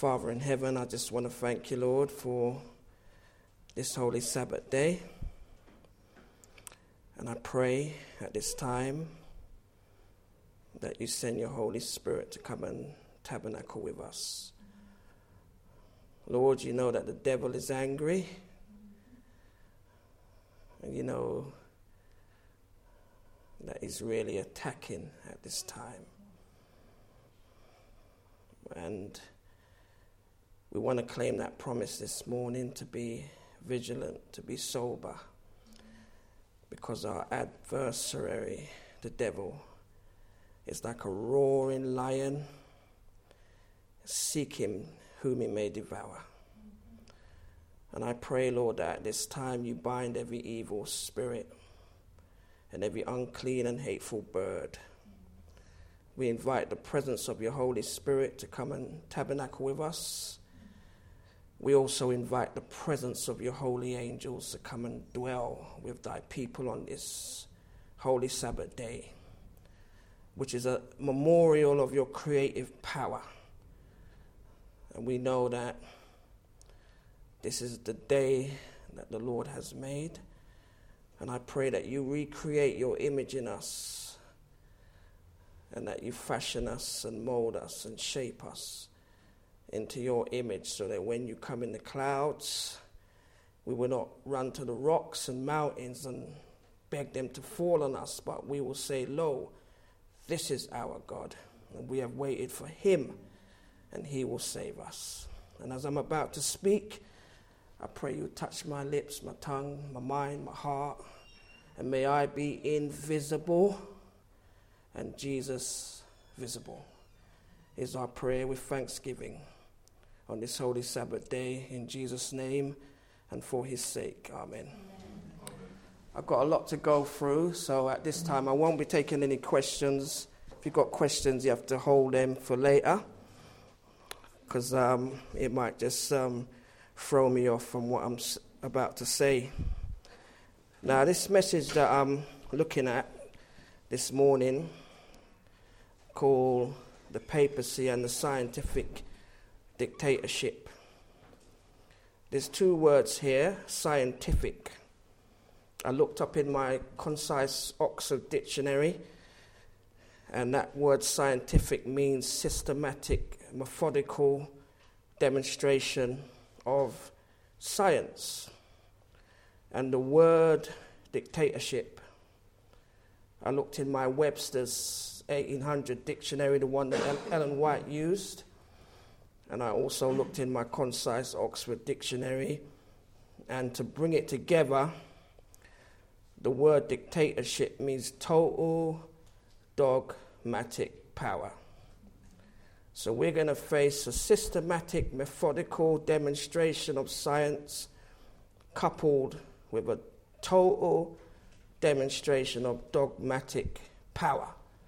Father in heaven, I just want to thank you, Lord, for this holy Sabbath day. And I pray at this time that you send your Holy Spirit to come and tabernacle with us. Lord, you know that the devil is angry. And you know that he's really attacking at this time. And we want to claim that promise this morning to be vigilant, to be sober, because our adversary, the devil, is like a roaring lion, seeking whom he may devour. And I pray, Lord, that at this time you bind every evil spirit and every unclean and hateful bird. We invite the presence of your Holy Spirit to come and tabernacle with us. We also invite the presence of your holy angels to come and dwell with thy people on this holy Sabbath day, which is a memorial of your creative power. And we know that this is the day that the Lord has made. And I pray that you recreate your image in us and that you fashion us and mold us and shape us into your image, so that when you come in the clouds, we will not run to the rocks and mountains and beg them to fall on us, but we will say, lo, this is our God, and we have waited for him, and he will save us. And as I'm about to speak, I pray you touch my lips, my tongue, my mind, my heart, and may I be invisible and Jesus visible, is our prayer with thanksgiving on this holy Sabbath day, in Jesus' name and for his sake. Amen. I've got a lot to go through, so at this time I won't be taking any questions. If you've got questions, you have to hold them for later, because it might just throw me off from what I'm about to say. Now, this message that I'm looking at this morning, called The Papacy and the Scientific Dictatorship. There's two words here, scientific. I looked up in my Concise Oxford Dictionary, and that word scientific means systematic, methodical demonstration of science. And the word dictatorship, I looked in my Webster's 1800 dictionary, the one that Ellen White used, and I also looked in my Concise Oxford Dictionary, and to bring it together, the word dictatorship means total dogmatic power. So we're going to face a systematic, methodical demonstration of science coupled with a total demonstration of dogmatic power.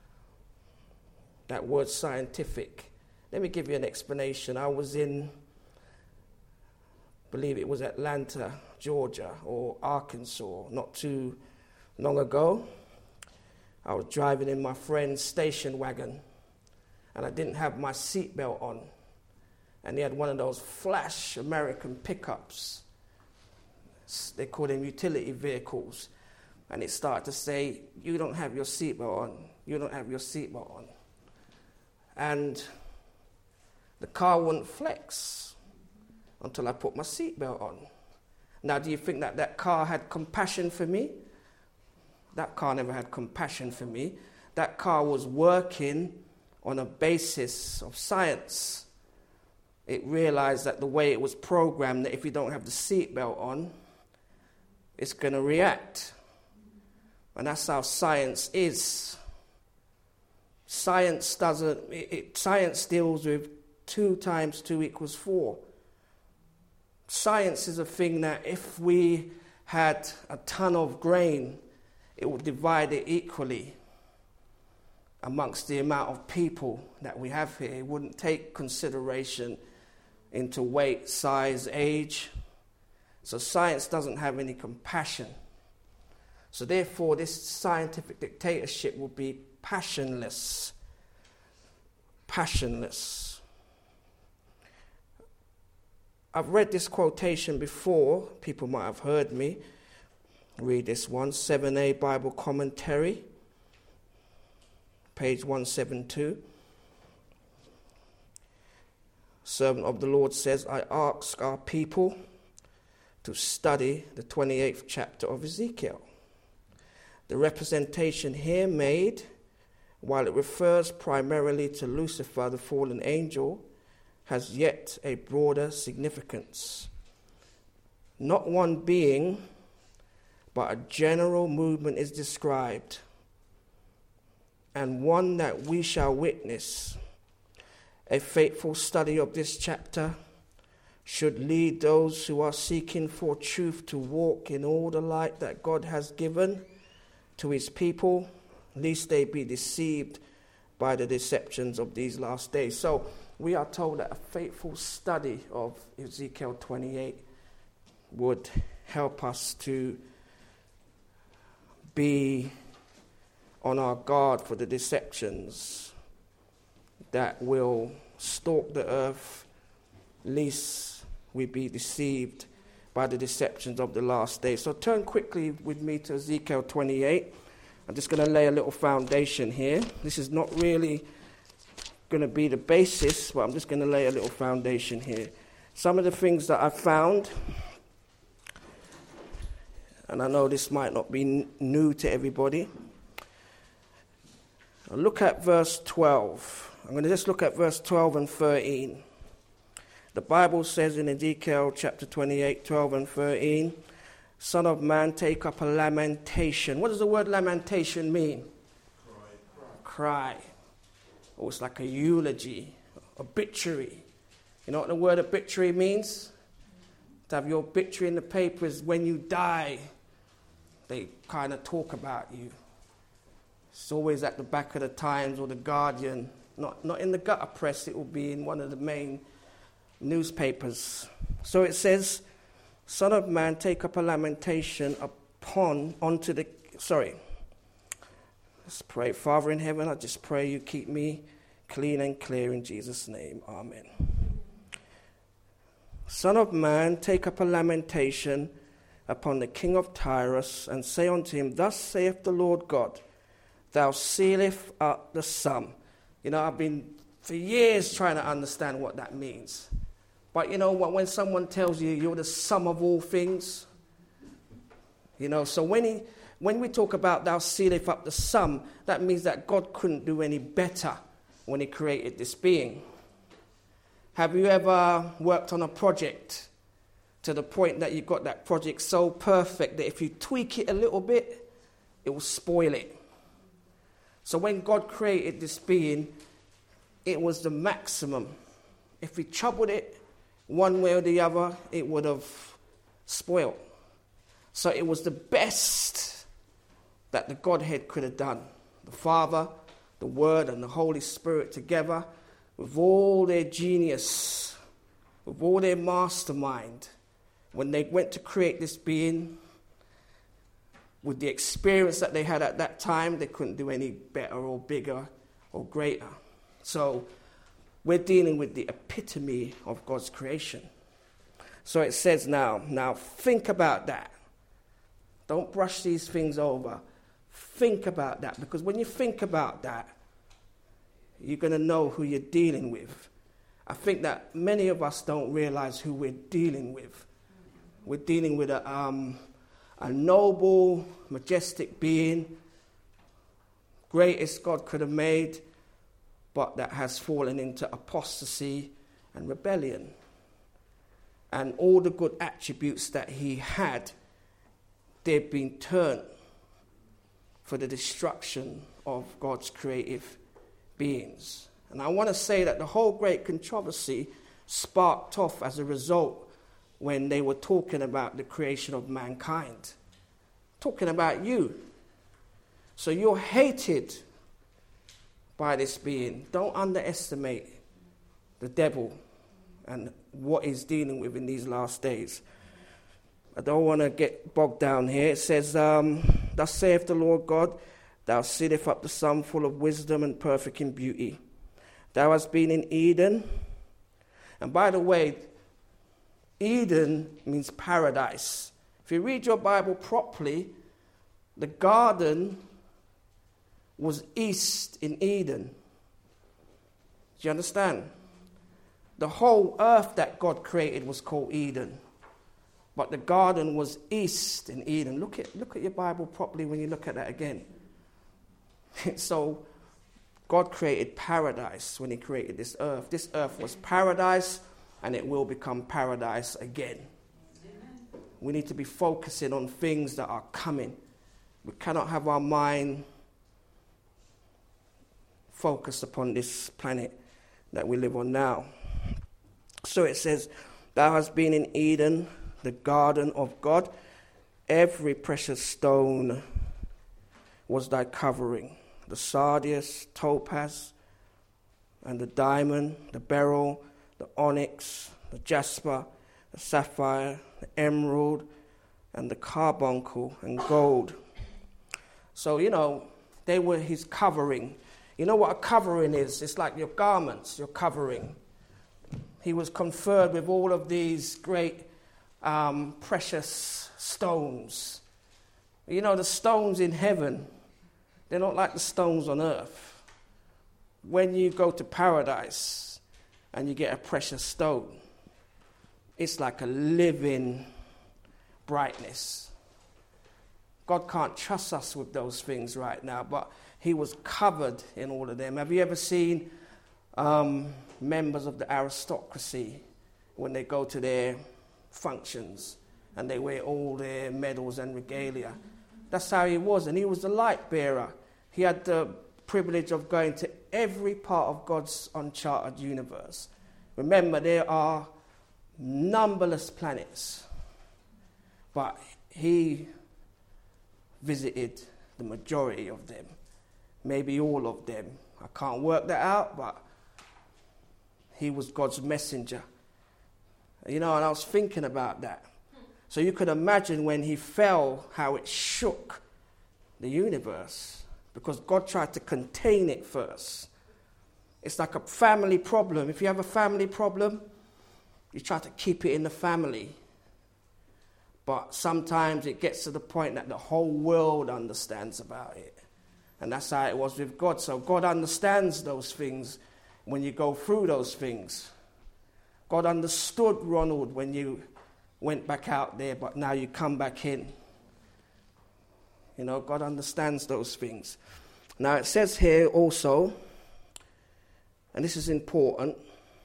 That word scientific. Let me give you an explanation. I was in, I believe it was Atlanta, Georgia, or Arkansas, not too long ago. I was driving in my friend's station wagon, and I didn't have my seatbelt on. And he had one of those flash American pickups. They call them utility vehicles. And it started to say, you don't have your seatbelt on. You don't have your seatbelt on. And the car wouldn't flex until I put my seatbelt on. Now, do you think that that car had compassion for me? That car never had compassion for me. That car was working on a basis of science. It realized that the way it was programmed, that if you don't have the seatbelt on, it's going to react. And that's how science is. Science science deals with 2 times 2 equals 4. Science is a thing that if we had a ton of grain, it would divide it equally amongst the amount of people that we have here. It wouldn't take consideration into weight, size, age. So science doesn't have any compassion. So therefore, this scientific dictatorship will be passionless. Passionless. I've read this quotation before. People might have heard me read this one. 7A Bible Commentary, page 172. Servant of the Lord says, I ask our people to study the 28th chapter of Ezekiel. The representation here made, while it refers primarily to Lucifer, the fallen angel, has yet a broader significance. Not one being, but a general movement is described, and one that we shall witness. A faithful study of this chapter should lead those who are seeking for truth to walk in all the light that God has given to his people, lest they be deceived by the deceptions of these last days. So we are told that a faithful study of Ezekiel 28 would help us to be on our guard for the deceptions that will stalk the earth, lest we be deceived by the deceptions of the last days. So turn quickly with me to Ezekiel 28. I'm just going to lay a little foundation here. This is not really going to be the basis, but I'm just going to lay a little foundation here. Some of the things that I found, and I know this might not be new to everybody. I'll look at verse 12. I'm going to just look at verse 12 and 13. The Bible says in Ezekiel chapter 28, 12 and 13, Son of man, take up a lamentation. What does the word lamentation mean? Cry. Or it's like a eulogy, obituary. You know what the word obituary means? To have your obituary in the papers when you die, they kind of talk about you. It's always at the back of the Times or the Guardian. Not in the gutter press, it will be in one of the main newspapers. So it says, Son of man, take up a lamentation Let's pray. Father in heaven, I just pray you keep me clean and clear in Jesus' name. Amen. Son of man, take up a lamentation upon the king of Tyrus, and say unto him, Thus saith the Lord God, thou sealest up the sum. You know, I've been for years trying to understand what that means. But you know what, when someone tells you you're the sum of all things, you know, so when we talk about thou sealest up the sum, that means that God couldn't do any better when he created this being. Have you ever worked on a project to the point that you got that project so perfect that if you tweak it a little bit, it will spoil it? So when God created this being, it was the maximum. If we troubled it one way or the other, it would have spoiled. So it was the best that the Godhead could have done. The Father, the Word, and the Holy Spirit together, with all their genius, with all their mastermind, when they went to create this being, with the experience that they had at that time, they couldn't do any better or bigger or greater. So we're dealing with the epitome of God's creation. So it says now think about that. Don't brush these things over. Think about that, because when you think about that, you're going to know who you're dealing with. I think that many of us don't realize who we're dealing with. We're dealing with a noble, majestic being, greatest God could have made, but that has fallen into apostasy and rebellion. And all the good attributes that he had, they've been turned for the destruction of God's creative beings. And I want to say that the whole great controversy sparked off as a result when they were talking about the creation of mankind. Talking about you. So you're hated by this being. Don't underestimate the devil and what he's dealing with in these last days. I don't want to get bogged down here. It says, Thus saith the Lord God, thou sittest up the sum full of wisdom and perfect in beauty. Thou hast been in Eden. And by the way, Eden means paradise. If you read your Bible properly, the garden was east in Eden. Do you understand? The whole earth that God created was called Eden. But the garden was east in Eden. Look at your Bible properly when you look at that again. So God created paradise when he created this earth. This earth was paradise, and it will become paradise again. Amen. We need to be focusing on things that are coming. We cannot have our mind focused upon this planet that we live on now. So it says, thou hast been in Eden, the garden of God. Every precious stone was thy covering. The sardius, topaz, and the diamond, the beryl, the onyx, the jasper, the sapphire, the emerald, and the carbuncle, and gold. So, they were his covering. You know what a covering is? It's like your garments, your covering. He was conferred with all of these great precious stones. The stones in heaven, they're not like the stones on earth. When you go to paradise and you get a precious stone, it's like a living brightness. God can't trust us with those things right now, but he was covered in all of them. Have you ever seen members of the aristocracy when they go to their functions and they wear all their medals and regalia? That's how he was, and he was the light bearer. He had the privilege of going to every part of God's uncharted universe. Remember, there are numberless planets, but he visited the majority of them, maybe all of them. I can't work that out, but he was God's messenger. And I was thinking about that. So you could imagine when he fell, how it shook the universe, because God tried to contain it first. It's like a family problem. If you have a family problem, you try to keep it in the family. But sometimes it gets to the point that the whole world understands about it. And that's how it was with God. So God understands those things when you go through those things. God understood Ronald when you went back out there, but now you come back in. God understands those things. Now it says here also, and this is important,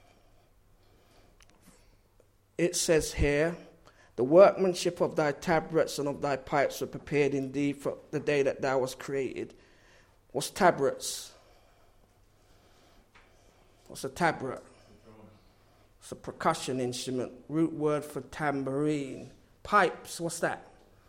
it says here, the workmanship of thy tabrets and of thy pipes were prepared indeed for the day that thou wast created. What's tabrets? What's a tabret? It's a percussion instrument, root word for tambourine. Pipes, what's that?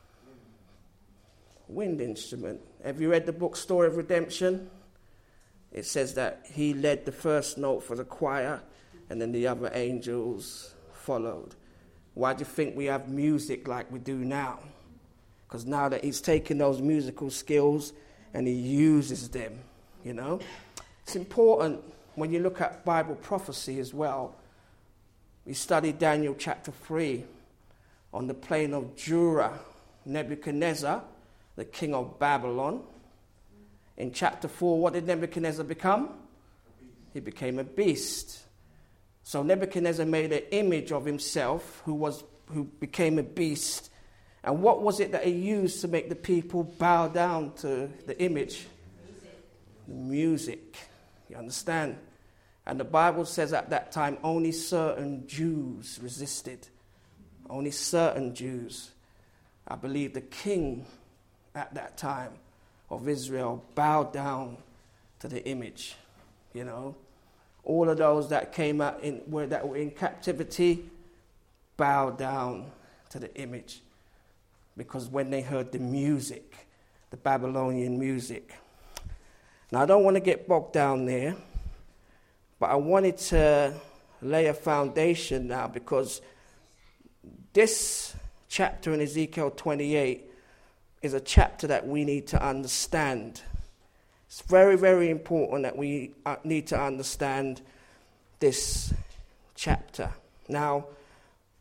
Wind instrument. Have you read the book Story of Redemption? It says that he led the first note for the choir, and then the other angels followed. Why do you think we have music like we do now? Because now that he's taken those musical skills and he uses them, It's important when you look at Bible prophecy as well. We studied Daniel chapter 3 on the plain of Dura, Nebuchadnezzar, the king of Babylon. In chapter 4, what did Nebuchadnezzar become? He became a beast. So Nebuchadnezzar made an image of himself who became a beast. And what was it that he used to make the people bow down to the image? Music. You understand? And the Bible says at that time only certain Jews resisted. Only certain Jews. I believe the king at that time of Israel bowed down to the image. All of those that came out that were in captivity bowed down to the image, because when they heard the music, the Babylonian music. Now I don't want to get bogged down there, but I wanted to lay a foundation now, because this chapter in Ezekiel 28 is a chapter that we need to understand. It's very, very important that we need to understand this chapter. Now,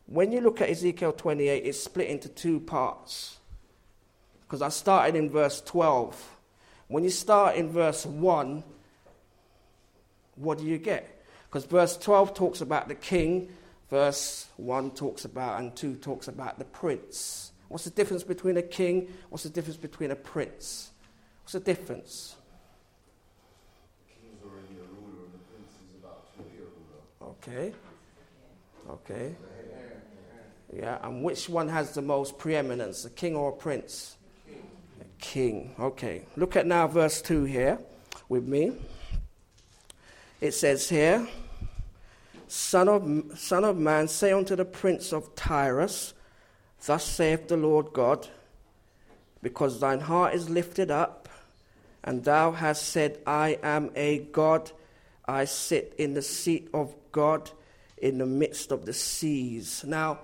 when you look at Ezekiel 28, it's split into two parts. Because I started in verse 12. When you start in verse 1, what do you get? Because verse 12 talks about the king, verse 1 talks about, and 2 talks about the prince. What's the difference between a king? What's the difference between a prince? What's the difference? The king's already a ruler and the prince is about to be a ruler. Okay. Yeah, and which one has the most preeminence, a king or a prince? A king. Okay. Look at now verse 2 here with me. It says here, Son of man, say unto the prince of Tyrus, thus saith the Lord God, because thine heart is lifted up, and thou hast said, I am a God, I sit in the seat of God in the midst of the seas. Now,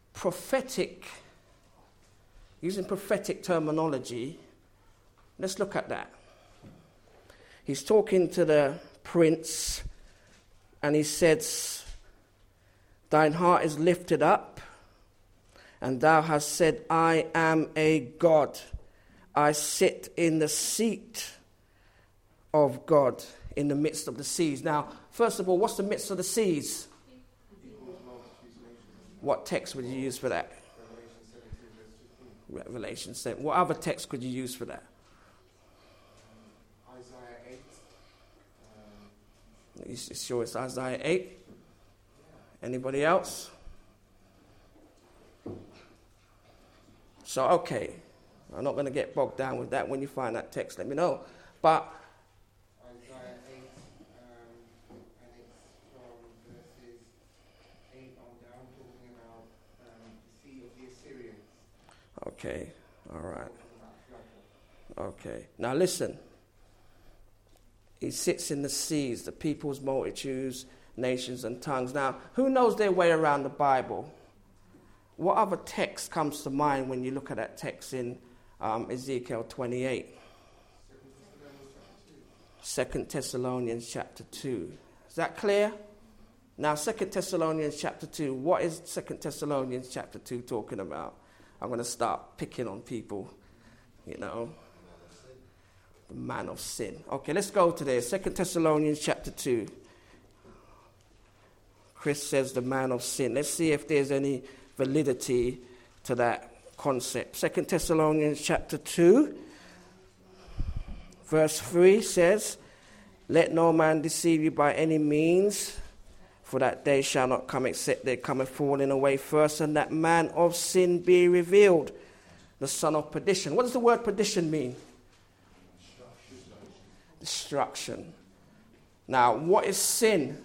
using prophetic terminology, let's look at that. He's talking to the prince, and he says, thine heart is lifted up, and thou hast said, I am a God. I sit in the seat of God in the midst of the seas. Now, first of all, what's the midst of the seas? What text would you use for that? Revelation 7. What other text could you use for that? Isaiah 8. You sure it's Isaiah 8? Anybody else? So, okay. I'm not going to get bogged down with that. When you find that text, let me know. But Isaiah 8, and it's from verses 8 on down, talking about the sea of the Assyrians. okay, all right. Okay. Now listen. He sits in the seas, the people's multitudes, nations and tongues. Now, who knows their way around the Bible? What other text comes to mind when you look at that text in Ezekiel 28? 2 Thessalonians chapter 2. Is that clear? Now, 2 Thessalonians chapter 2. What is 2 Thessalonians chapter 2 talking about? I'm going to start picking on people, you know. The man of sin. Okay, let's go to there. 2 Thessalonians chapter 2. Chris says the man of sin. Let's see if there's any validity to that concept. 2 Thessalonians chapter 2, verse 3 says, let no man deceive you by any means, for that day shall not come except there cometh falling away first, and that man of sin be revealed, the son of perdition. What does the word perdition mean? Destruction. Now, what is sin?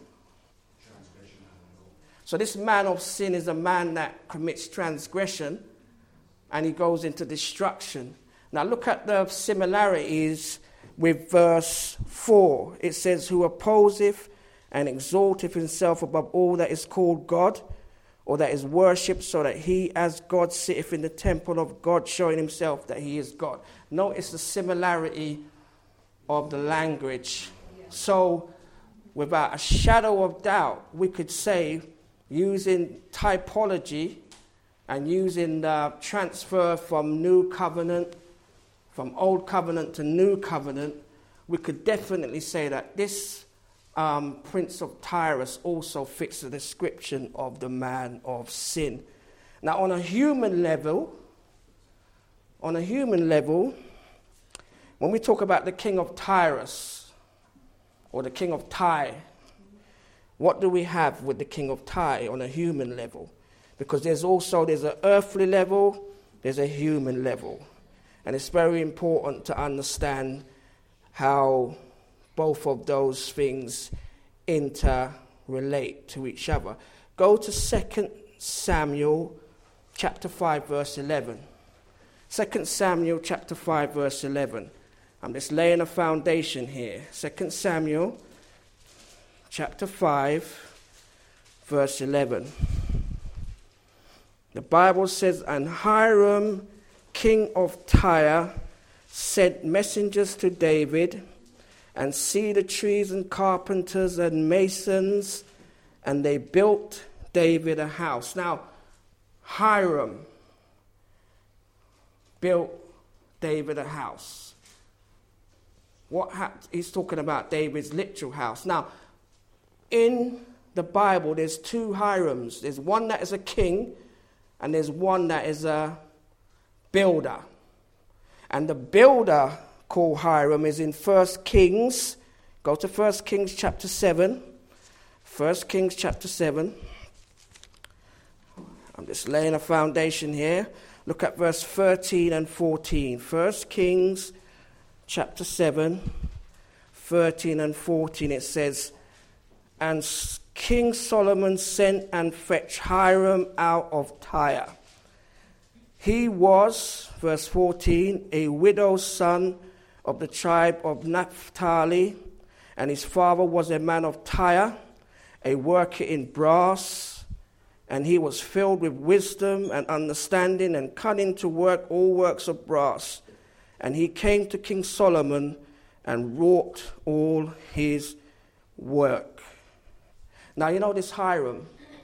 So this man of sin is a man that commits transgression and he goes into destruction. Now look at the similarities with verse 4. It says, who opposeth and exalteth himself above all that is called God, or that is worshipped, so that he as God sitteth in the temple of God, showing himself that he is God. Notice the similarity of the language. So without a shadow of doubt, we could say, using typology and using the transfer from New Covenant, from Old Covenant to New Covenant, we could definitely say that this Prince of Tyrus also fits the description of the man of sin. Now, on a human level, when we talk about the king of Tyrus or the king of Tyre, what do we have with the king of Tyre on a human level? Because there's an earthly level, there's a human level. And it's very important to understand how both of those things interrelate to each other. Go to 2 Samuel chapter 5 verse 11. 2 Samuel chapter 5 verse 11. I'm just laying a foundation here. 2 Samuel chapter 5, verse 11. The Bible says, and Hiram, king of Tyre, sent messengers to David, and cedar trees and carpenters and masons, and they built David a house. Now, Hiram built David a house. He's talking about David's literal house. Now, in the Bible, there's two Hirams. There's one that is a king, and there's one that is a builder. And the builder called Hiram is in 1 Kings. Go to 1 Kings chapter 7. 1 Kings chapter 7. I'm just laying a foundation here. Look at verse 13 and 14. 1 Kings chapter 7, 13 and 14. It says, "And King Solomon sent and fetched Hiram out of Tyre. He was," verse 14, "a widow's son of the tribe of Naphtali, and his father was a man of Tyre, a worker in brass, and he was filled with wisdom and understanding and cunning to work all works of brass. And he came to King Solomon and wrought all his work." Now, you know this Hiram,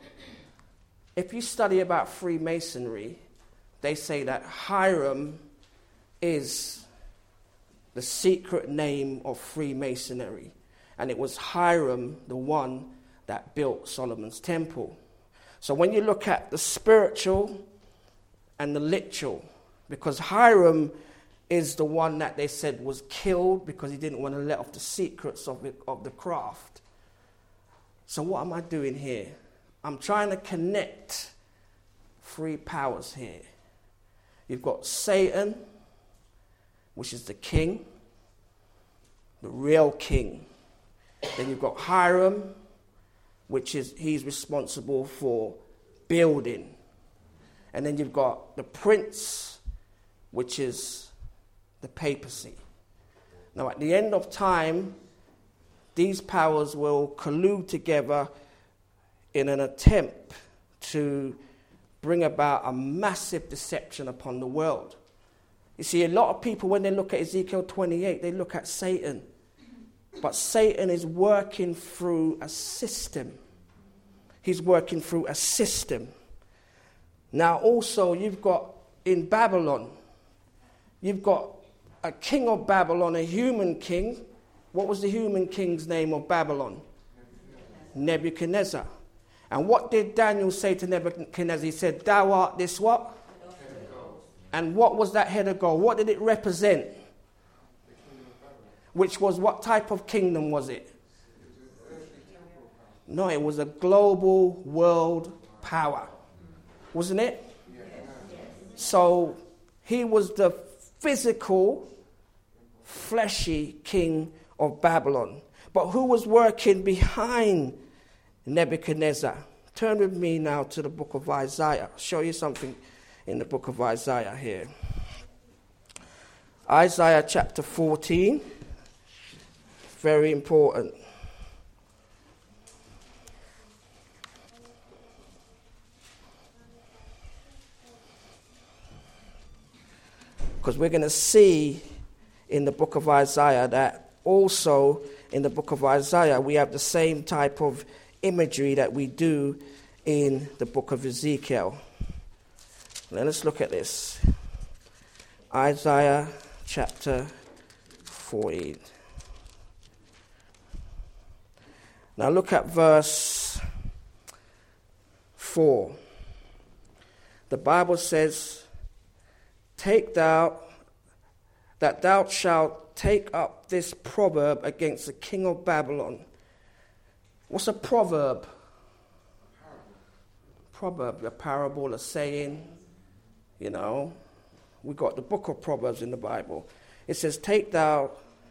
if you study about Freemasonry, they say that Hiram is the secret name of Freemasonry. And it was Hiram, the one that built Solomon's temple. So when you look at the spiritual and the literal, because Hiram is the one that they said was killed because he didn't want to let off the secrets of the craft. So what am I doing here? I'm trying to connect three powers here. You've got Satan, which is the king, the real king. Then you've got Hiram, which is he's responsible for building. And then you've got the prince, which is the papacy. Now, at the end of time, these powers will collude together in an attempt to bring about a massive deception upon the world. You see, a lot of people, when they look at Ezekiel 28, they look at Satan. But Satan is working through a system. He's working through a system. Now, also, you've got in Babylon, you've got a king of Babylon, a human king. What was the human king's name of Babylon? Nebuchadnezzar. And what did Daniel say to Nebuchadnezzar? He said, "Thou art this what?" And what was that head of gold? What did it represent? Which was, what type of kingdom was it? No, it was a global world power. Wasn't it? So he was the physical, fleshy king of Babylon. But who was working behind Nebuchadnezzar? Turn with me now to the book of Isaiah. I'll show you something in the book of Isaiah here. Isaiah chapter 14. Very important. Because we're going to see in the book of Isaiah that also in the book of Isaiah we have the same type of imagery that we do in the book of Ezekiel. Now let's look at this. Isaiah chapter 14. Now look at verse 4. The Bible says, "Take thou, that thou shalt take up this proverb against the king of Babylon." What's a proverb? Proverb, a parable, a saying, you know. We got the book of Proverbs in the Bible. It says, "Take thou,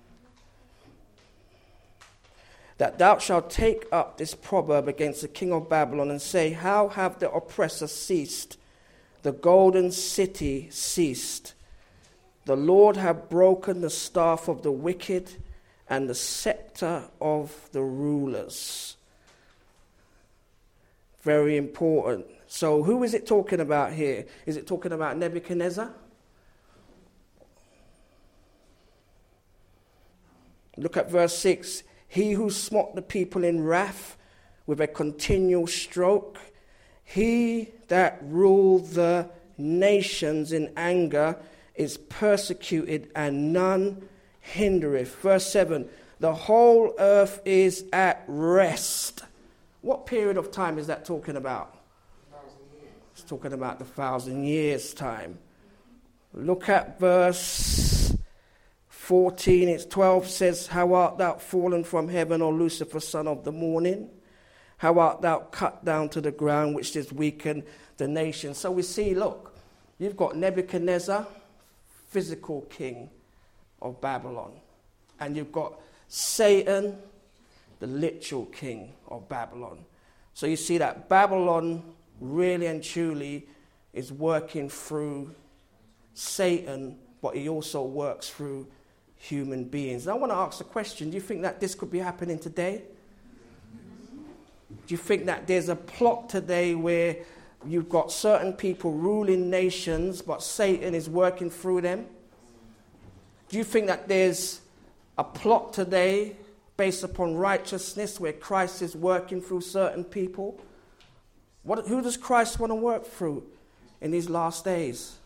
that thou shalt take up this proverb against the king of Babylon and say, How have the oppressor ceased? The golden city ceased. The Lord hath broken the staff of the wicked and the scepter of the rulers." Very important. So who is it talking about here? Is it talking about Nebuchadnezzar? Look at verse 6. "He who smote the people in wrath with a continual stroke, He that ruled the nations in anger is persecuted, and none hindereth. Verse 7, the whole earth is at rest. What period of time is that talking about? 1,000 years. It's talking about the 1,000 years time. Look at verse 14. It's 12 says, how art thou fallen from heaven, O Lucifer, son of the morning? How art thou cut down to the ground, which did weaken the nation? So we see, look, you've got Nebuchadnezzar, physical king of Babylon. And you've got Satan, the literal king of Babylon. So you see that Babylon really and truly is working through Satan, but he also works through human beings. And I want to ask a question. Do you think that this could be happening today? Do you think that there's a plot today where you've got certain people ruling nations, but Satan is working through them? Do you think that there's a plot today based upon righteousness where Christ is working through certain people? Who does Christ want to work through in these last days?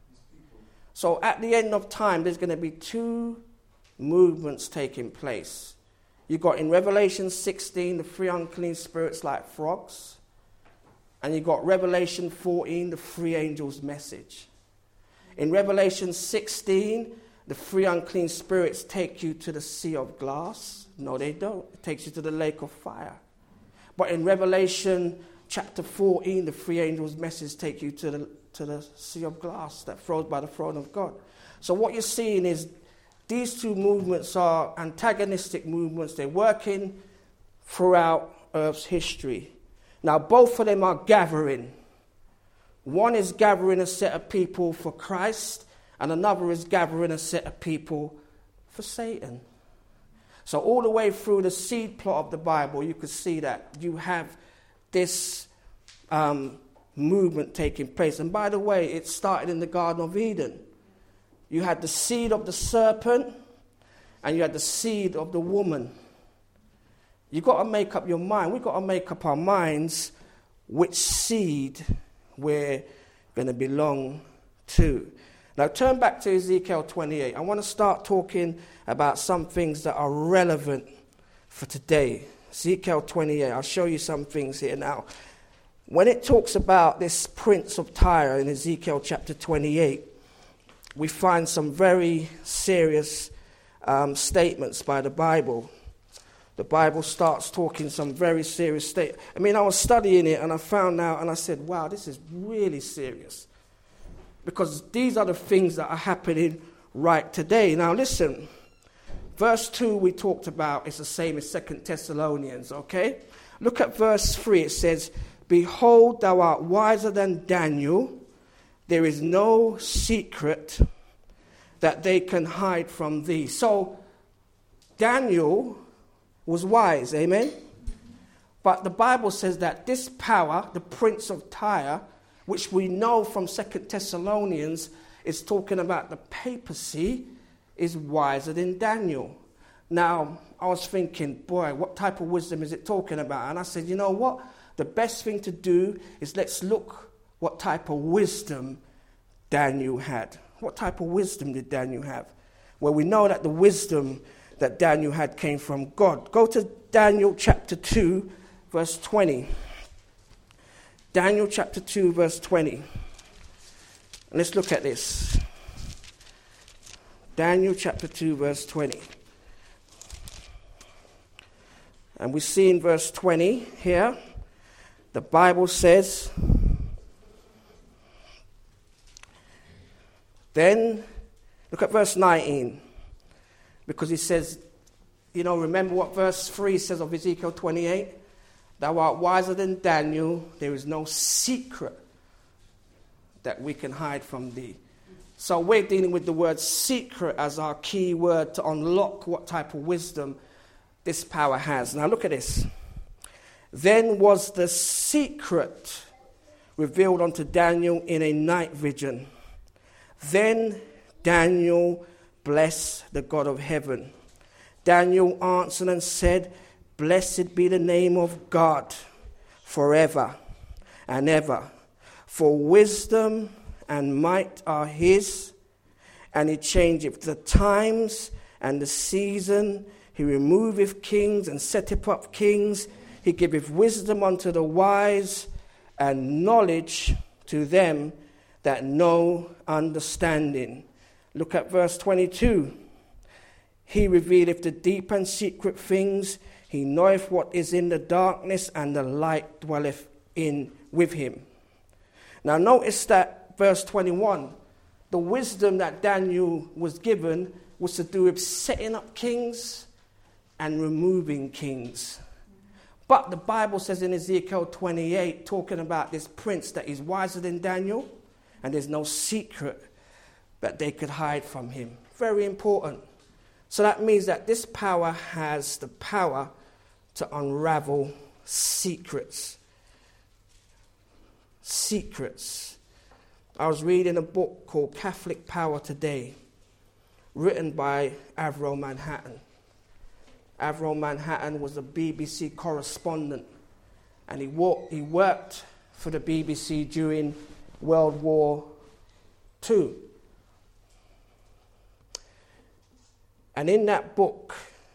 So at the end of time, there's going to be two movements taking place. You got in Revelation 16, the three unclean spirits like frogs. And you got Revelation 14, the three angels' message. In Revelation 16, the three unclean spirits take you to the sea of glass. No, they don't. It takes you to the lake of fire. But in Revelation chapter 14, the three angels' message take you to the sea of glass that flows by the throne of God. So what you're seeing is these two movements are antagonistic movements. They're working throughout Earth's history. Now, both of them are gathering. One is gathering a set of people for Christ, and another is gathering a set of people for Satan. So all the way through the seed plot of the Bible, you could see that you have this movement taking place. And by the way, it started in the Garden of Eden. You had the seed of the serpent, and you had the seed of the woman. You've got to make up your mind. We've got to make up our minds which seed we're going to belong to. Now turn back to Ezekiel 28. I want to start talking about some things that are relevant for today. Ezekiel 28. I'll show you some things here now. When it talks about this prince of Tyre in Ezekiel chapter 28, we find some very serious statements by the Bible. The Bible starts talking some very serious statements. I mean, I was studying it and I found out and I said, wow, this is really serious. Because these are the things that are happening right today. Now listen, verse 2 we talked about is the same as 2 Thessalonians, okay? Look at verse 3. It says, behold, thou art wiser than Daniel. There is no secret that they can hide from thee. So Daniel was wise, amen? But the Bible says that this power, the prince of Tyre, which we know from 2 Thessalonians is talking about the papacy, is wiser than Daniel. Now, I was thinking, boy, what type of wisdom is it talking about? And I said, you know what? The best thing to do is let's look what type of wisdom Daniel had. What type of wisdom did Daniel have? Well, we know that the wisdom that Daniel had came from God. Go to Daniel chapter 2, verse 20. Daniel chapter 2, verse 20. And let's look at this. Daniel chapter 2, verse 20. And we see in verse 20 here, the Bible says, then, look at verse 19. Because he says, you know, remember what verse 3 says of Ezekiel 28? Thou art wiser than Daniel. There is no secret that we can hide from thee. So we're dealing with the word secret as our key word to unlock what type of wisdom this power has. Now look at this. Then was the secret revealed unto Daniel in a night vision. Then Daniel blessed the God of heaven. Daniel answered and said, blessed be the name of God forever, and ever. For wisdom and might are his, and he changeth the times and the season. He removeth kings and setteth up kings. He giveth wisdom unto the wise, and knowledge to them that know understanding. Look at verse 22. He revealeth the deep and secret things. He knoweth what is in the darkness, and the light dwelleth in with him. Now notice that verse 21, the wisdom that Daniel was given was to do with setting up kings and removing kings. But the Bible says in Ezekiel 28, talking about this prince, that is wiser than Daniel, and there's no secret that they could hide from him. Very important. So that means that this power has the power to unravel secrets. Secrets. I was reading a book called Catholic Power Today, written by Avril Manhattan. Avril Manhattan was a BBC correspondent, and he worked for the BBC during World War II. And in that book,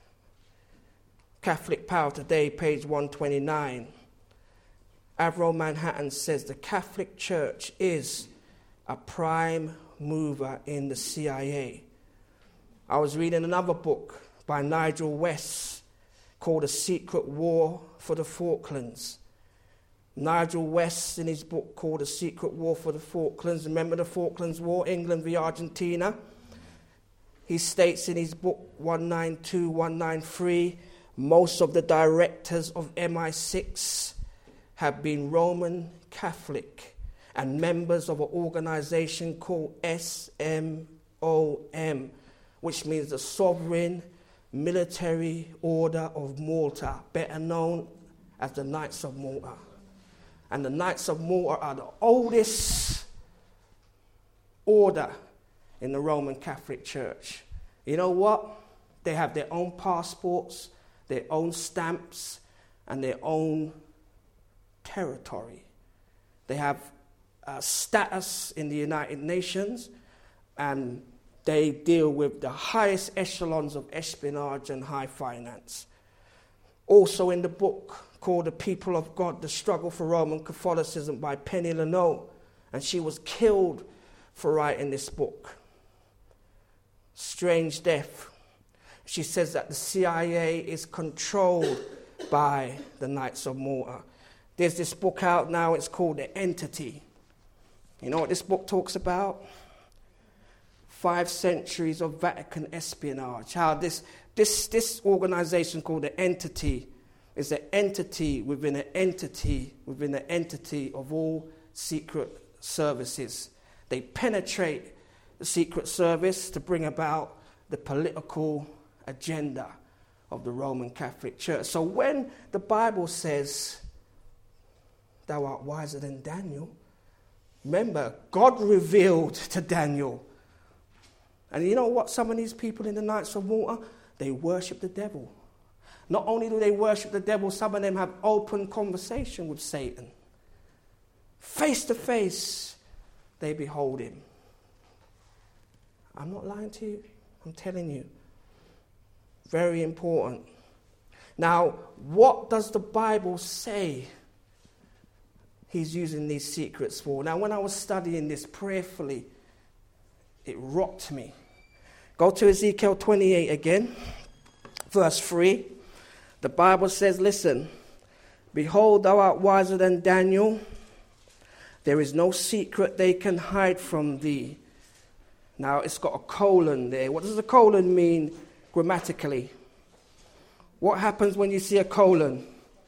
Catholic Power Today, page 129, Avril Manhattan says the Catholic Church is a prime mover in the CIA. I was reading another book by Nigel West called A Secret War for the Falklands. Nigel West, in his book called A Secret War for the Falklands, remember the Falklands War, England v. Argentina? He states in his book 192, 193, most of the directors of MI6 have been Roman Catholic and members of an organization called SMOM, which means the Sovereign Military Order of Malta, better known as the Knights of Malta. And the Knights of Malta are the oldest order in the Roman Catholic Church. You know what? They have their own passports, their own stamps, and their own territory. They have status in the United Nations, and they deal with the highest echelons of espionage and high finance. Also in the book called The People of God, The Struggle for Roman Catholicism by Penny Leno, and she was killed for writing this book. Strange Death. She says that the CIA is controlled by the Knights of Malta. There's this book out now, it's called The Entity. You know what this book talks about? 5 centuries of Vatican espionage. How this organization called The Entity is an entity within an entity within an entity of all secret services. They penetrate the Secret Service to bring about the political agenda of the Roman Catholic Church. So when the Bible says, thou art wiser than Daniel, remember, God revealed to Daniel. And you know what? Some of these people in the Knights of Malta, they worship the devil. Not only do they worship the devil, some of them have open conversation with Satan. Face to face, they behold him. I'm not lying to you. I'm telling you. Very important. Now, what does the Bible say he's using these secrets for? Now, when I was studying this prayerfully, it rocked me. Go to Ezekiel 28 again, verse 3. The Bible says, listen, behold, thou art wiser than Daniel. There is no secret they can hide from thee. Now, it's got a colon there. What does a colon mean grammatically? What happens when you see a colon?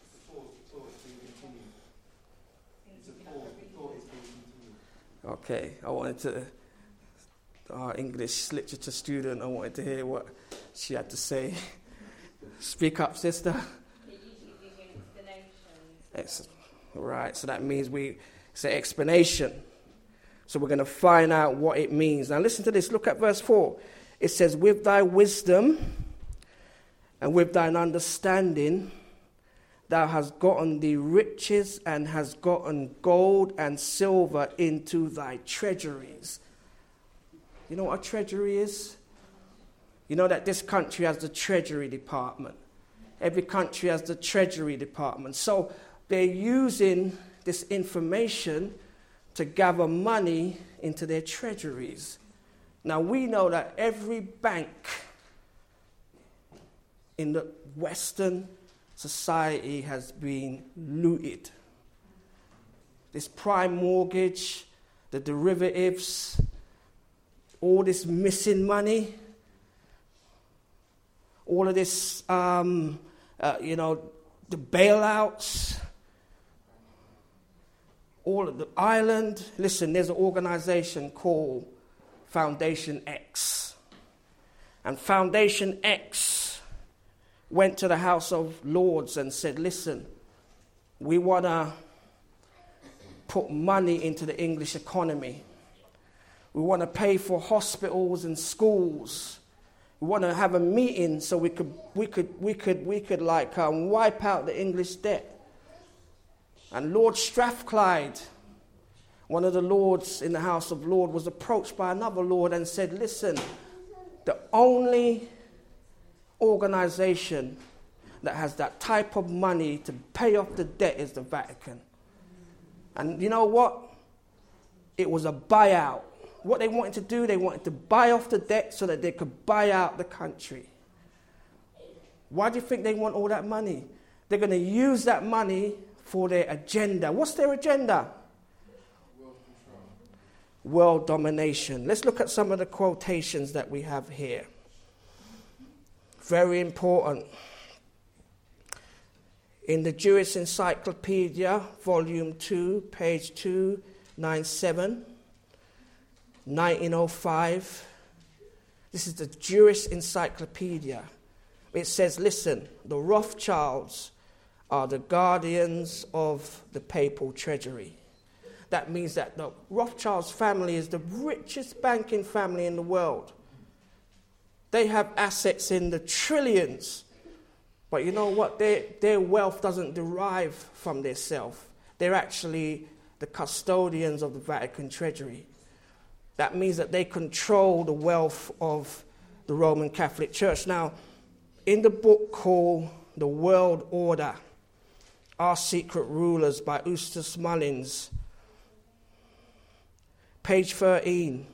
Okay, I wanted to, our English literature student, I wanted to hear what she had to say. Speak up, sister. It usually gives you an explanation. Right, so that means it's an explanation. So we're going to find out what it means. Now listen to this. Look at verse 4. It says, with thy wisdom and with thine understanding thou hast gotten thee riches and hast gotten gold and silver into thy treasuries. You know what a treasury is? You know that this country has the Treasury Department. Every country has the Treasury Department. So they're using this information to gather money into their treasuries. Now we know that every bank in the Western society has been looted. This prime mortgage, the derivatives, all this missing money, all of this, the bailouts, all of the island. Listen, there's an organization called Foundation X. And Foundation X went to the House of Lords and said, listen, we want to put money into the English economy. We want to pay for hospitals and schools. We want to have a meeting so we could wipe out the English debt. And Lord Strathclyde, one of the lords in the House of Lords, was approached by another lord and said, listen, the only organization that has that type of money to pay off the debt is the Vatican. And you know what? It was a buyout. What they wanted to do, they wanted to buy off the debt so that they could buy out the country. Why do you think they want all that money? They're going to use that money for their agenda. What's their agenda? World control. World domination. Let's look at some of the quotations that we have here. Very important. In the Jewish Encyclopedia, Volume 2, page 297, 1905. This is the Jewish Encyclopedia. It says, listen, the Rothschilds are the guardians of the papal treasury. That means that the Rothschilds family is the richest banking family in the world. They have assets in the trillions. But you know what? Their wealth doesn't derive from their self. They're actually the custodians of the Vatican treasury. That means that they control the wealth of the Roman Catholic Church. Now, in the book called The World Order, Our Secret Rulers by Eustace Mullins, page 13,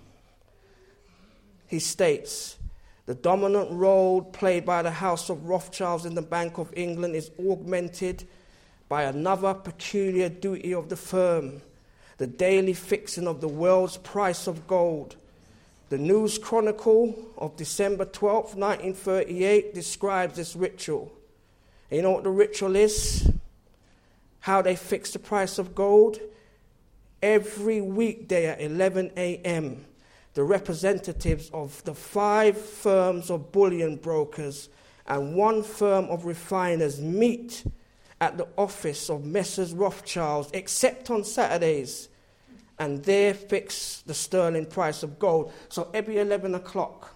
he states, the dominant role played by the House of Rothschilds in the Bank of England is augmented by another peculiar duty of the firm, the daily fixing of the world's price of gold. The News Chronicle of December 12, 1938 describes this ritual. And you know what the ritual is? How they fix the price of gold? Every weekday at 11 a.m., the representatives of the 5 firms of bullion brokers and 1 firm of refiners meet at the office of Messrs. Rothschilds, except on Saturdays, and there fix the sterling price of gold. So every 11 o'clock,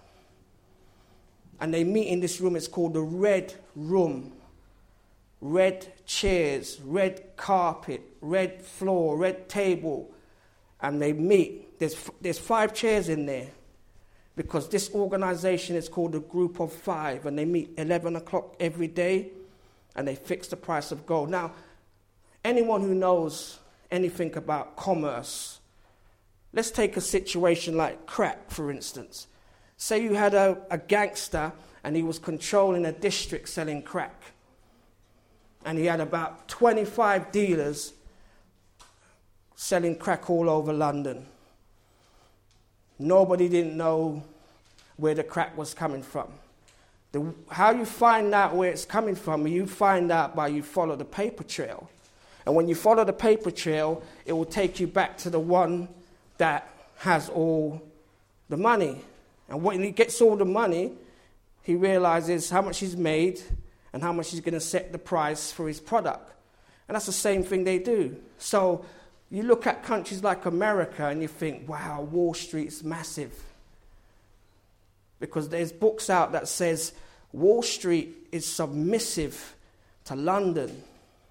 and they meet in this room, it's called the Red Room. Red chairs, red carpet, red floor, red table, and they meet. There's 5 chairs in there because this organization is called the Group of 5, and they meet 11 o'clock every day, and they fix the price of gold. Now, anyone who knows anything about commerce, let's take a situation like crack, for instance. Say you had a gangster and he was controlling a district selling crack, and he had about 25 dealers selling crack all over London. Nobody didn't know where the crack was coming from. How you find out where it's coming from, you find out by you follow the paper trail. And when you follow the paper trail, it will take you back to the one that has all the money. And when he gets all the money, he realizes how much he's made and how much he's going to set the price for his product. And that's the same thing they do. So you look at countries like America and you think, wow, Wall Street's massive. Because there's books out that says Wall Street is submissive to London.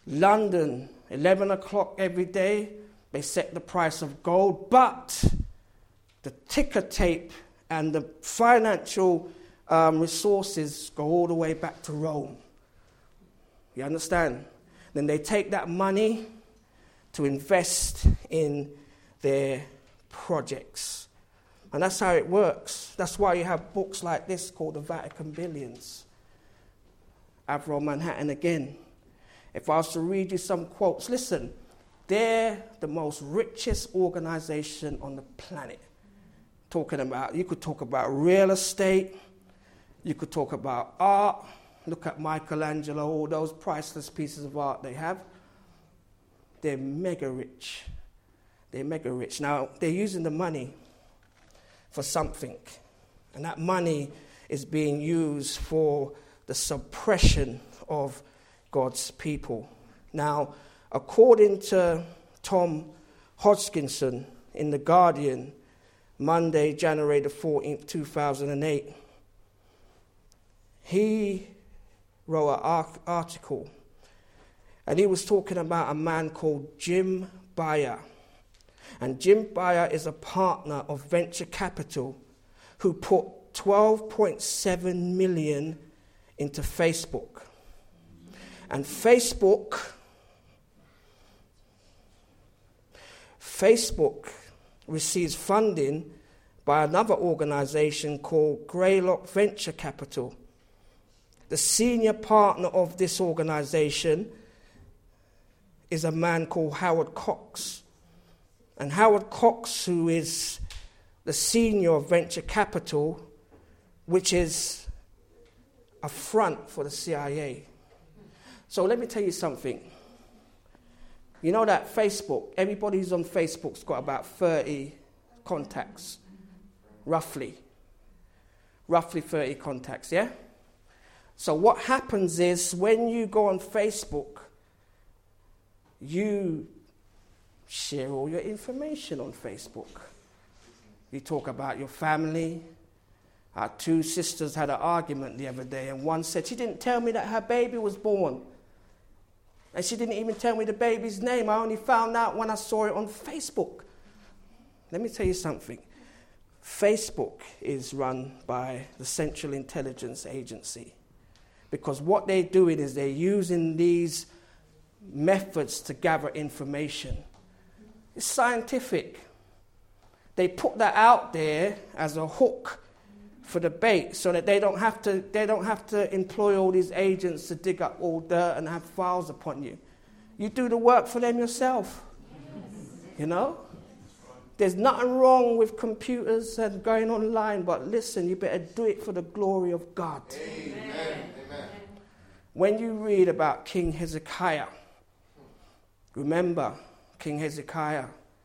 London, 11 o'clock every day, they set the price of gold, but the ticker tape and the financial resources go all the way back to Rome. You understand? Then they take that money to invest in their projects. And that's how it works. That's why you have books like this called The Vatican Billions. Avril Manhattan again. If I was to read you some quotes, listen, they're the most richest organization on the planet. You could talk about real estate, you could talk about art. Look at Michelangelo, all those priceless pieces of art they have. They're mega rich. They're mega rich. Now, they're using the money for something. And that money is being used for the suppression of God's people. Now, according to Tom Hodgkinson in The Guardian, Monday, January the 14th, 2008, he wrote an article, and he was talking about a man called Jim Bayer. And Jim Bayer is a partner of venture capital who put $12.7 million into Facebook. And Facebook receives funding by another organization called Greylock Venture Capital. The senior partner of this organization is a man called Howard Cox. And Howard Cox, who is the senior of venture capital, which is a front for the CIA. So let me tell you something. You know that Facebook, everybody who's on Facebook's got about 30 contacts, roughly 30 contacts, yeah? So what happens is when you go on Facebook, you share all your information on Facebook. You talk about your family. Our two sisters had an argument the other day, and one said, she didn't tell me that her baby was born. And she didn't even tell me the baby's name. I only found out when I saw it on Facebook. Let me tell you something. Facebook is run by the Central Intelligence Agency. Because what they're doing is they're using these methods to gather information. It's scientific. They put that out there as a hook for the bait so that they don't have to employ all these agents to dig up all dirt and have files upon you. You do the work for them yourself. You know? There's nothing wrong with computers and going online, but listen, you better do it for the glory of God. Amen. Amen. When you read about King Hezekiah, remember King Hezekiah,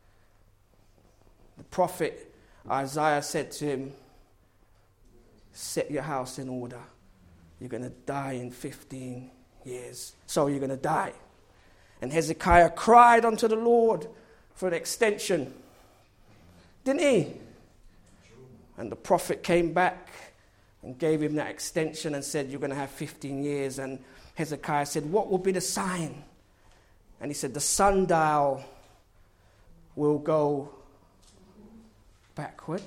the prophet Isaiah said to him, set your house in order. You're going to die in 15 years. So you're going to die. And Hezekiah cried unto the Lord for an extension. Didn't he? And the prophet came back and gave him that extension and said, you're going to have 15 years. And Hezekiah said, what will be the sign? And he said, the sundial will go backward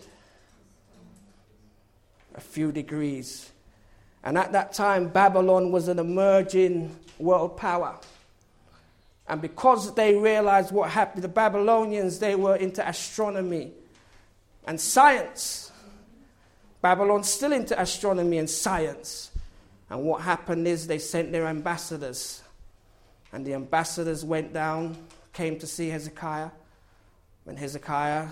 a few degrees. And at that time, Babylon was an emerging world power. And because they realized what happened, the Babylonians, they were into astronomy and science. Babylon's still into astronomy and science. And what happened is they sent their ambassadors. And the ambassadors went down, came to see Hezekiah. When Hezekiah,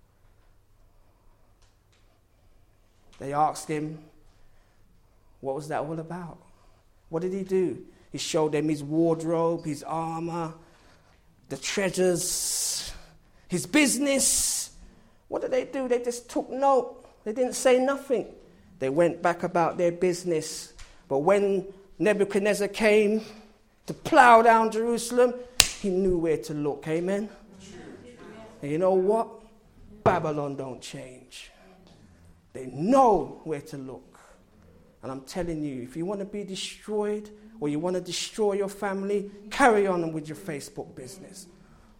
they asked him, what was that all about? What did he do? He showed them his wardrobe, his armor, the treasures, his business. What did they do? They just took note. They didn't say nothing. They went back about their business. But when Nebuchadnezzar came to plow down Jerusalem, he knew where to look. Amen? And you know what? Babylon don't change. They know where to look. And I'm telling you, if you want to be destroyed or you want to destroy your family, carry on with your Facebook business.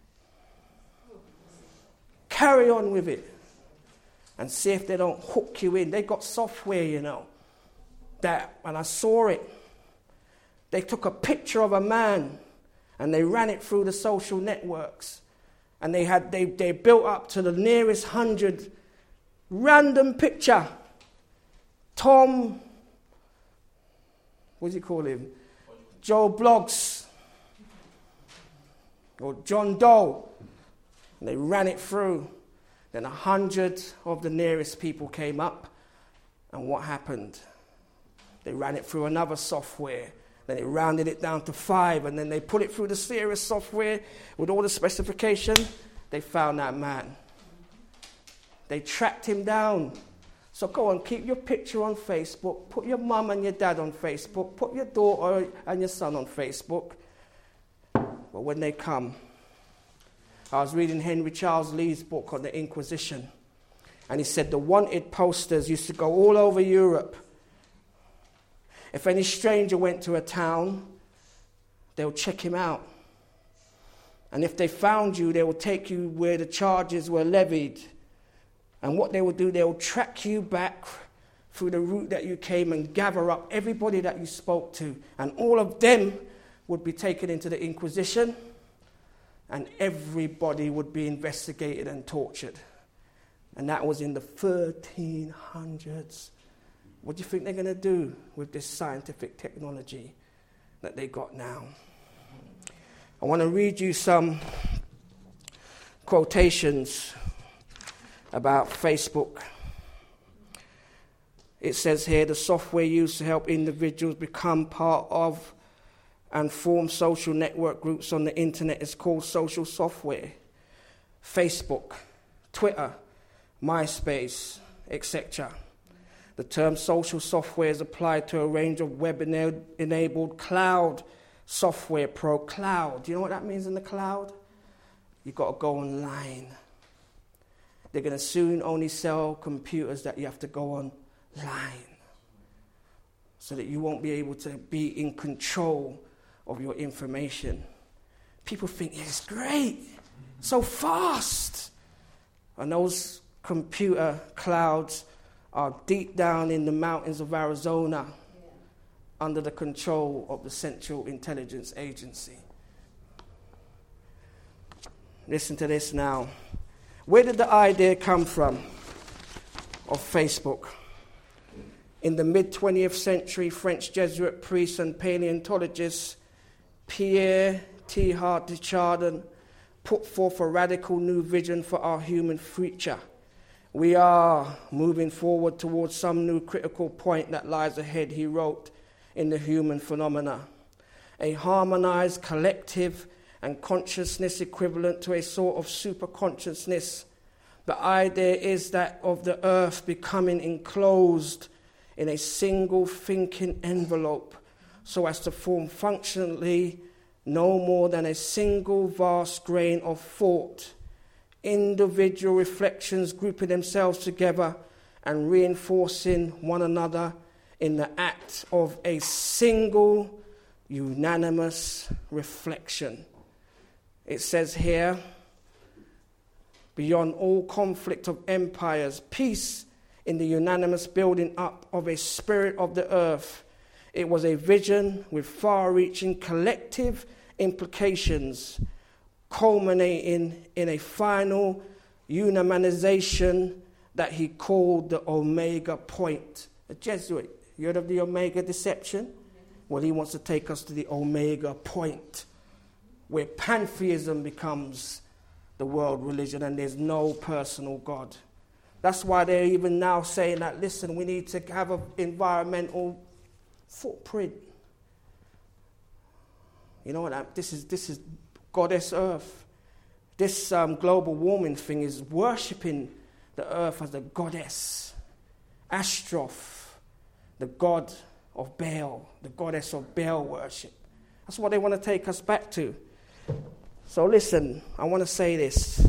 Carry on with it. And see if they don't hook you in. They got software, you know. That, and I saw it. They took a picture of a man and they ran it through the social networks. And they built up to the nearest 100 random picture. Tom, what do you call him? Joe Bloggs. Or John Doe. And they ran it through. Then 100 of the nearest people came up. And what happened? They ran it through another software. Then they rounded it down to 5, and then they put it through the serious software with all the specification. They found that man. They tracked him down. So go on, keep your picture on Facebook. Put your mum and your dad on Facebook. Put your daughter and your son on Facebook. But when they come, I was reading Henry Charles Lee's book on the Inquisition. And he said the wanted posters used to go all over Europe. If any stranger went to a town, they would check him out. And if they found you, they would take you where the charges were levied. And what they would do, they would track you back through the route that you came and gather up everybody that you spoke to. And all of them would be taken into the Inquisition. And everybody would be investigated and tortured. And that was in the 1300s. What do you think they're going to do with this scientific technology that they got now? I want to read you some quotations about Facebook. It says here, the software used to help individuals become part of and form social network groups on the internet is called social software. Facebook, Twitter, MySpace, etc. The term social software is applied to a range of web-enabled cloud software. Cloud. You know what that means in the cloud? You've got to go online. They're going to soon only sell computers that you have to go online so that you won't be able to be in control of your information. People think it's great, so fast. And those computer clouds are deep down in the mountains of Arizona under the control of the Central Intelligence Agency. Listen to this now. Where did the idea come from of Facebook? In the mid-20th century, French Jesuit priest and paleontologist Pierre Teilhard de Chardin put forth a radical new vision for our human future. We are moving forward towards some new critical point that lies ahead, he wrote, in the human phenomena. A harmonized collective and consciousness equivalent to a sort of super consciousness. The idea is that of the earth becoming enclosed in a single thinking envelope so as to form functionally no more than a single vast grain of thought. Individual reflections grouping themselves together and reinforcing one another in the act of a single unanimous reflection. It says here, beyond all conflict of empires, peace in the unanimous building up of a spirit of the earth. It was a vision with far-reaching collective implications, culminating in a final humanization that he called the Omega Point. A Jesuit, you heard of the Omega Deception? Well, he wants to take us to the Omega Point, where pantheism becomes the world religion and there's no personal God. That's why they're even now saying that, listen, we need to have an environmental footprint. You know what? This is Goddess Earth. This global warming thing is worshipping the earth as a goddess. Ashtaroth, the god of Baal, the goddess of Baal worship. That's what they want to take us back to. So listen, I want to say this,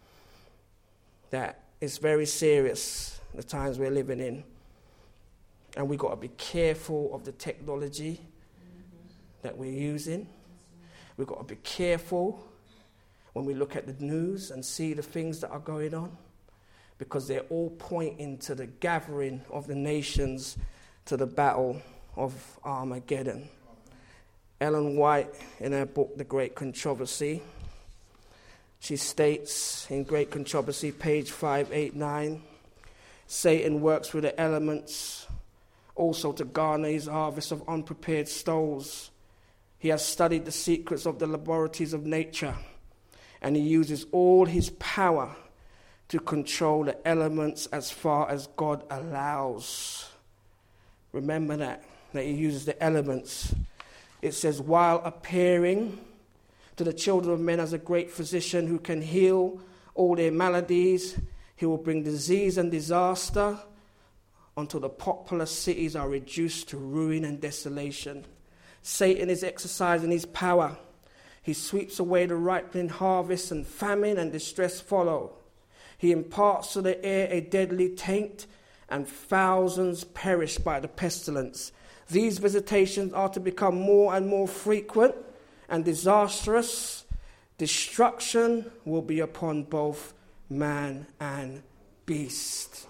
that it's very serious, the times we're living in. And we've got to be careful of the technology that we're using. We've got to be careful when we look at the news and see the things that are going on, because they're all pointing to the gathering of the nations to the battle of Armageddon. Ellen White, in her book, The Great Controversy, she states in Great Controversy, page 589, Satan works with the elements also to garner his harvest of unprepared souls. He has studied the secrets of the laboratories of nature, and he uses all his power to control the elements as far as God allows. Remember that he uses the elements. It says, while appearing to the children of men as a great physician who can heal all their maladies, he will bring disease and disaster until the populous cities are reduced to ruin and desolation. Satan is exercising his power. He sweeps away the ripening harvest, and famine and distress follow. He imparts to the air a deadly taint, and thousands perish by the pestilence. These visitations are to become more and more frequent and disastrous. Destruction will be upon both man and beast.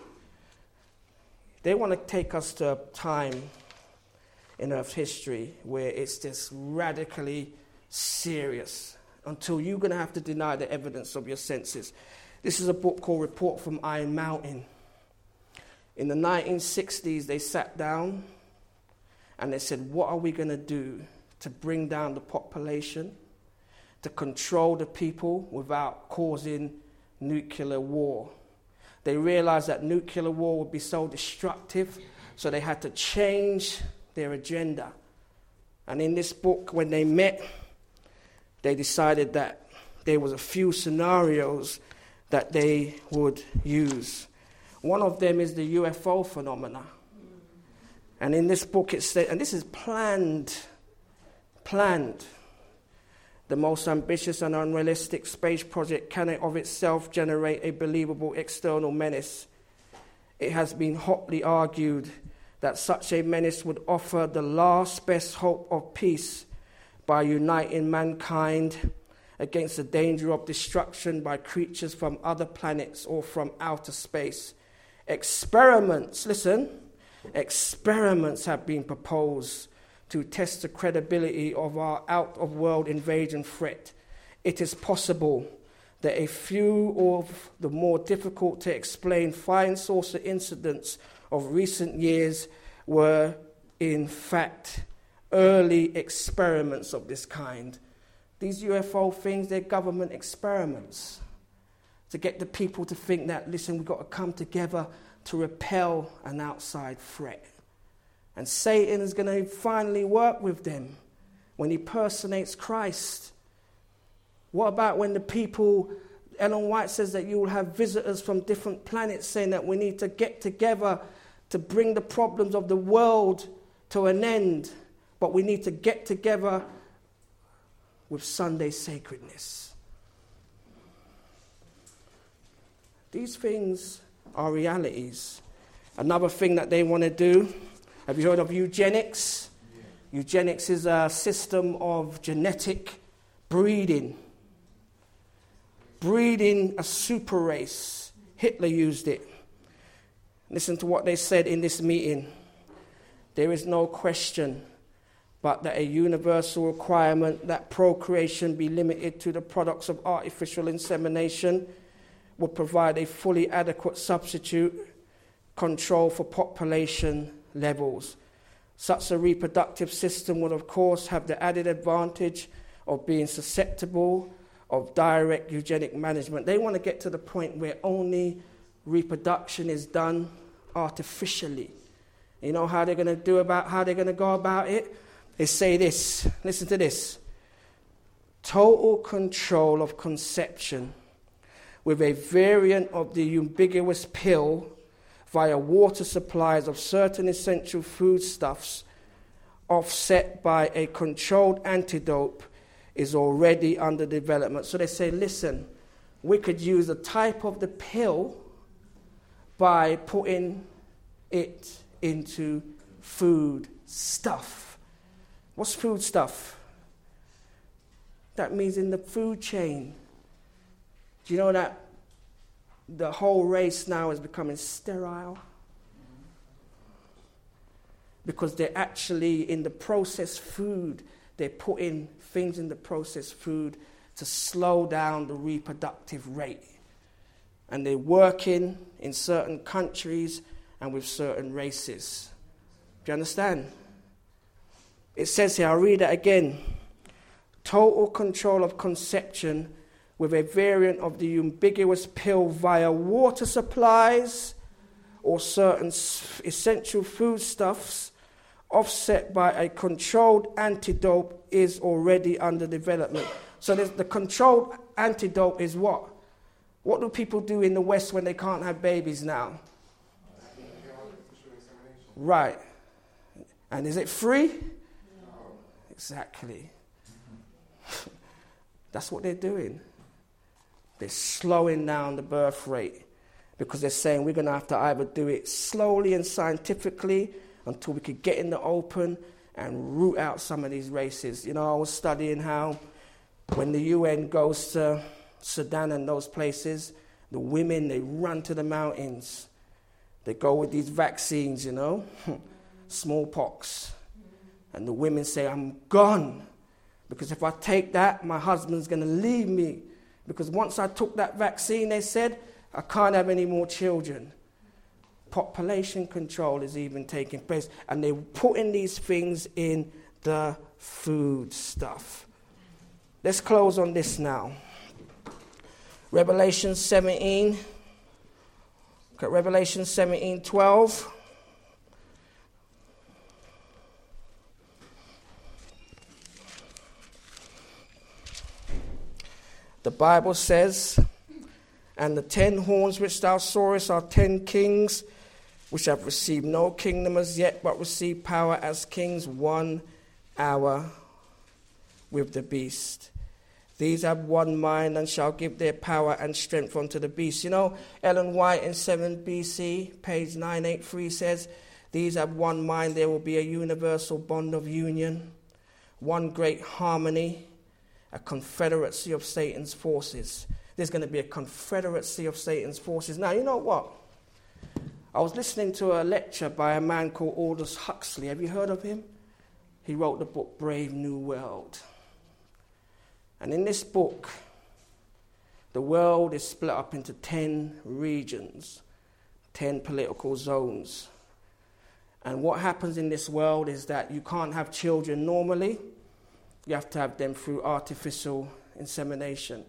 They want to take us to a time in Earth's history where it's just radically serious, until you're going to have to deny the evidence of your senses. This is a book called Report from Iron Mountain. In the 1960s, they sat down and they said, what are we going to do to bring down the population, to control the people without causing nuclear war? They realized that nuclear war would be so destructive, so they had to change their agenda. And in this book, when they met, they decided that there was a few scenarios that they would use. One of them is the UFO phenomena. And in this book it said, and this is planned, the most ambitious and unrealistic space project cannot of itself generate a believable external menace. It has been hotly argued that such a menace would offer the last best hope of peace by uniting mankind against the danger of destruction by creatures from other planets or from outer space. Experiments have been proposed to test the credibility of our out-of-world invasion threat. It is possible that a few of the more difficult to explain flying saucer incidents of recent years were, in fact, early experiments of this kind. These UFO things, they're government experiments to get the people to think that, listen, we've got to come together to repel an outside threat. And Satan is going to finally work with them when he personates Christ. What about when the people, Ellen White says that you will have visitors from different planets saying that we need to get together to bring the problems of the world to an end, but we need to get together with Sunday sacredness. These things are realities. Another thing that they want to do, have you heard of eugenics? Yeah. Eugenics is a system of genetic breeding. Breeding a super race. Hitler used it. Listen to what they said in this meeting. There is no question but that a universal requirement that procreation be limited to the products of artificial insemination would provide a fully adequate substitute control for population levels. Such a reproductive system would, of course, have the added advantage of being susceptible of direct eugenic management. They want to get to the point where only reproduction is done artificially. You know how they're going to go about it? They say this, listen to this: total control of conception with a variant of the ubiquitous pill via water supplies of certain essential foodstuffs, offset by a controlled antidote, is already under development. So they say, listen, we could use a type of the pill by putting it into food stuff. What's food stuff? That means in the food chain. Do you know that the whole race now is becoming sterile? Because they're actually in the processed food, they're putting things in the processed food to slow down the reproductive rate. And they're working in certain countries and with certain races. Do you understand? It says here, I'll read it again. Total control of conception with a variant of the ubiquitous pill via water supplies or certain essential foodstuffs offset by a controlled antidote is already under development. So the controlled antidote is what? What do people do in the West when they can't have babies now? Right. And is it free? No. Exactly. That's what they're doing. They're slowing down the birth rate because they're saying we're going to have to either do it slowly and scientifically until we could get in the open and root out some of these races. You know, I was studying how when the UN goes to Sudan and those places, the women, they run to the mountains. They go with these vaccines, you know, smallpox. And the women say, I'm gone. Because if I take that, my husband's going to leave me. Because once I took that vaccine, they said, I can't have any more children. Population control is even taking place. And they're putting these things in the food stuff. Let's close on this now. Revelation 17. Look at Revelation 17:12. The Bible says, and the 10 horns which thou sawest are 10 kings, which have received no kingdom as yet, but receive power as kings 1 hour with the beast. These have one mind and shall give their power and strength unto the beast. You know, Ellen White in 7 BC, page 983 says, these have one mind, there will be a universal bond of union, one great harmony, a confederacy of Satan's forces. There's going to be a confederacy of Satan's forces. Now, you know what? I was listening to a lecture by a man called Aldous Huxley. Have you heard of him? He wrote the book Brave New World. And in this book, the world is split up into 10 regions, 10 political zones. And what happens in this world is that you can't have children normally. You have to have them through artificial insemination.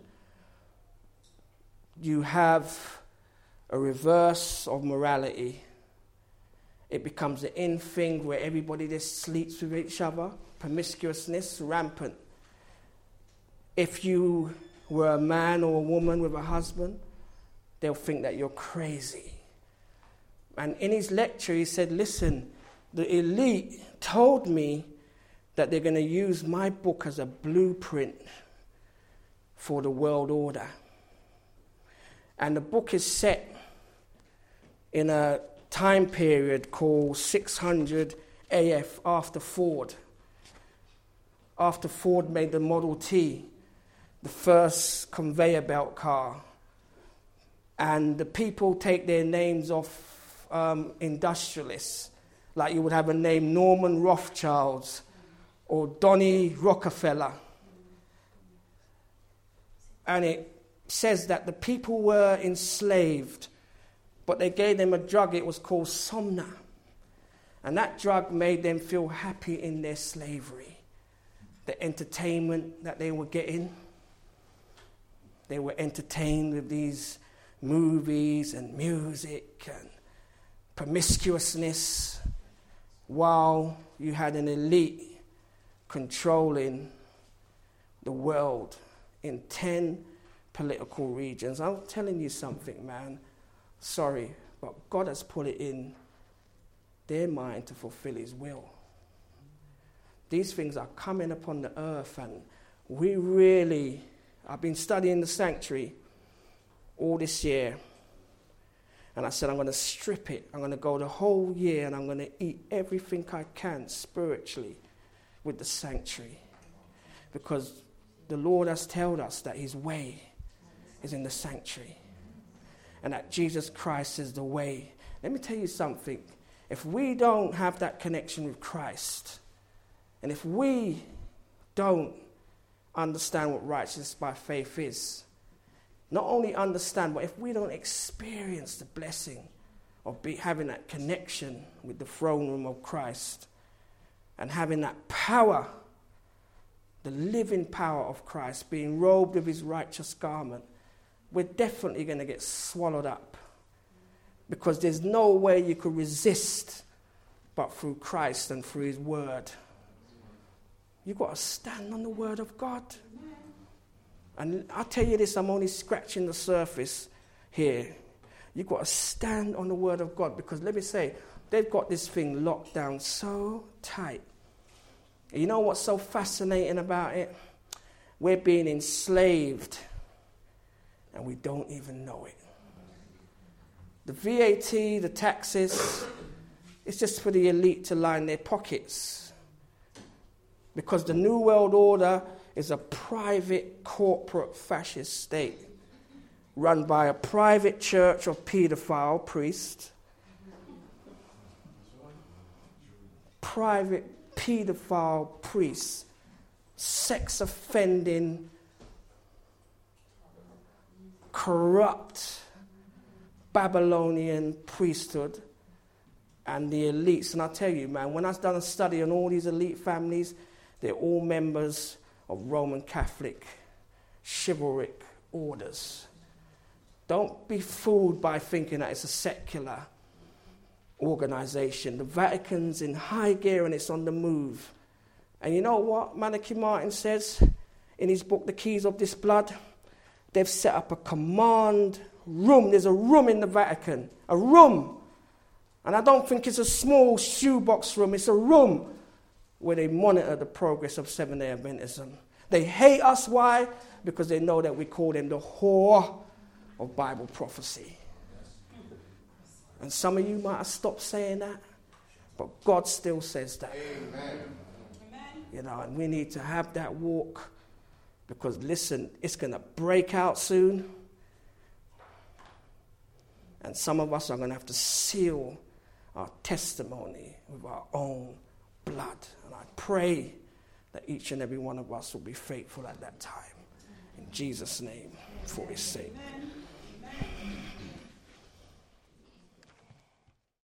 You have a reverse of morality. It becomes an in thing where everybody just sleeps with each other. Promiscuousness, rampant. If you were a man or a woman with a husband, they'll think that you're crazy. And in his lecture, he said, listen, the elite told me that they're going to use my book as a blueprint for the world order. And the book is set in a time period called 600 AF after Ford. After Ford made the Model T, the first conveyor belt car. And the people take their names off industrialists. Like you would have a name Norman Rothschild or Donny Rockefeller. And it says that the people were enslaved, but they gave them a drug, it was called Somna. And that drug made them feel happy in their slavery. The entertainment that they were getting. They were entertained with these movies and music and promiscuousness, while you had an elite controlling the world in 10 political regions. I'm telling you something, man. Sorry, but God has put it in their mind to fulfill his will. These things are coming upon the earth, and I've been studying the sanctuary all this year, And I said, I'm going to strip it. I'm going to go the whole year and I'm going to eat everything I can spiritually with the sanctuary. Because the Lord has told us that his way is in the sanctuary. And that Jesus Christ is the way. Let me tell you something. If we don't have that connection with Christ, and if we don't understand what righteousness by faith is, not only understand, but if we don't experience the blessing of having that connection with the throne room of Christ and having that power, the living power of Christ, being robed with his righteous garment, we're definitely going to get swallowed up, because there's no way you could resist but through Christ and through his word. You've got to stand on the word of God. And I'll tell you this, I'm only scratching the surface here. You've got to stand on the word of God, because let me say, they've got this thing locked down so tight. You know what's so fascinating about it? We're being enslaved and we don't even know it. The VAT, the taxes, it's just for the elite to line their pockets. Because the New World Order is a private, corporate, fascist state run by a private church of paedophile priests. Private paedophile priests, sex-offending, corrupt Babylonian priesthood and the elites. And I tell you, man, when I've done a study on all these elite families, they're all members of Roman Catholic chivalric orders. Don't be fooled by thinking that it's a secular organization. The Vatican's in high gear and it's on the move. And you know what Malachi Martin says in his book, The Keys of This Blood? They've set up a command room. There's a room in the Vatican. A room. And I don't think it's a small shoebox room. It's a room where they monitor the progress of Seventh-day Adventism. They hate us. Why? Because they know that we call them the whore of Bible prophecy. And some of you might have stopped saying that, but God still says that. Amen. You know, and we need to have that walk, because listen, it's going to break out soon. And some of us are going to have to seal our testimony with our own blood. And I pray that each and every one of us will be faithful at that time. In Jesus' name, for his sake. Amen.